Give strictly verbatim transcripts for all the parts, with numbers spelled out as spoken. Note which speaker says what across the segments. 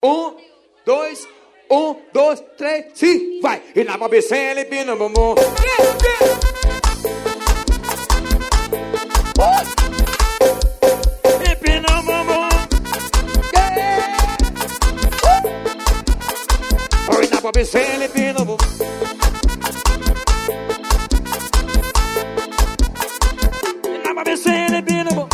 Speaker 1: Um, dois, um, dois, três, sim, vai. E na babicê ele pina bumbum. E pina bumbum. E na babicê ele pina bumbum. E na babicê ele pina bumbum.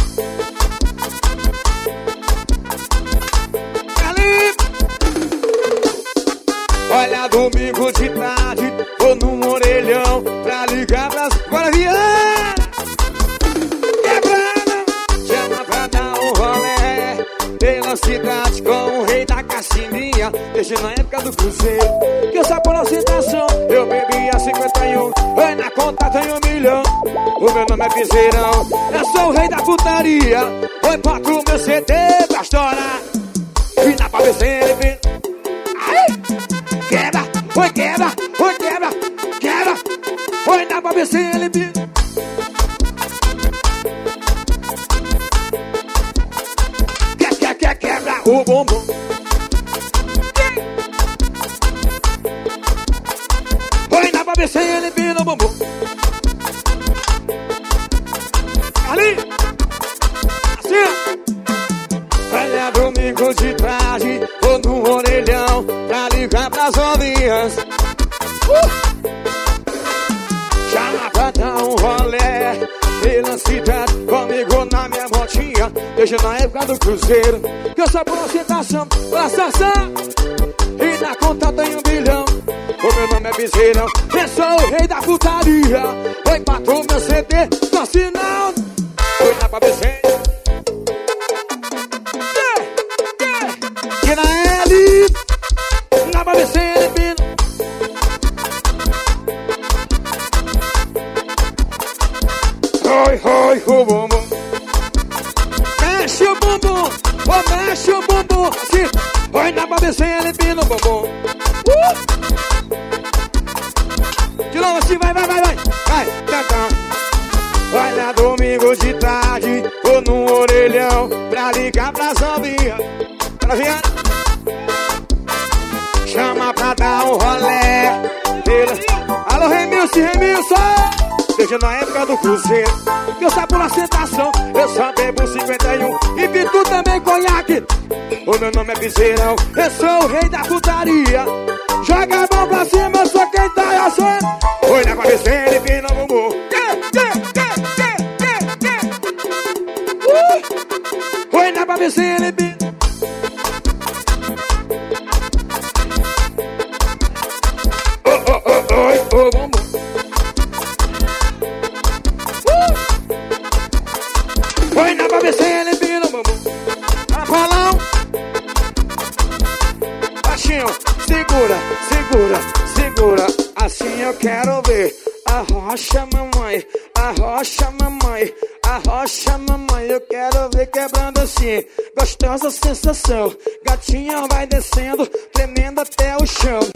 Speaker 1: Olha, domingo de tarde, vou num orelhão pra ligar pras guardiãs. Quebrando, chama pra dar um rolé pela cidade com o rei da cassininha. Desde na época do cruzeiro, que eu só por ostentação eu bebia cinquenta e um, foi na conta tem um milhão. O meu nome é Piseirão, eu sou o rei da putaria. Oi, bota o meu C D pra estourar. E na cabeça ele quebra, oi quebra, oi quebra, quebra, oi na cabeça ele quer, quer, quer, quebra o bumbum. Oi na cabeça ele pina o bumbum. Ali, assim. Olha, domingo de tarde, vou no orelhão pra ligar pras novinhas. uh! Chama pra dar um rolé pela cidade comigo na minha motinha. Desde na época do cruzeiro, que eu só por ostentação pra sassá. E na conta tem um bilhão. O meu nome é Piseirão, eu sou o rei da putaria. Oi, patrão, meu C D, tô assinando. Oi na cabeça. E na L, na babicê ele pina. Oi, oi, o bumbum. Mexe o bumbum, oh, mexe o bumbum. Assim, oi na babicê ele pina o bumbum. uh! De novo assim, vai, vai, vai, vai. Vai, cantando. Olha, domingo de tarde, vou num orelhão pra ligar pras novinhas. Pra vir. Chama pra dar um rolé pela... Alô, Remilson, Remilson. Desde na época do cruzeiro, que eu saio por ostentação, eu só bebo cinquenta e um e pitu também conhaque. O meu nome é Piseirão, eu sou o rei da putaria. Joga a mão pra cima, eu sou quem tá assando. Oi na cabeça, ele pina o bumbum. Oi na cabeça, ele pina. Oi, oh, bumbum. uh! Oi na cabeça ele pina o bumbum. Para palão. Baixinho, segura, segura, segura. Assim eu quero ver. Arrocha mamãe, arrocha mamãe, arrocha mamãe. Eu quero ver quebrando assim. Gostosa sensação. Gatinha vai descendo, tremendo até o chão.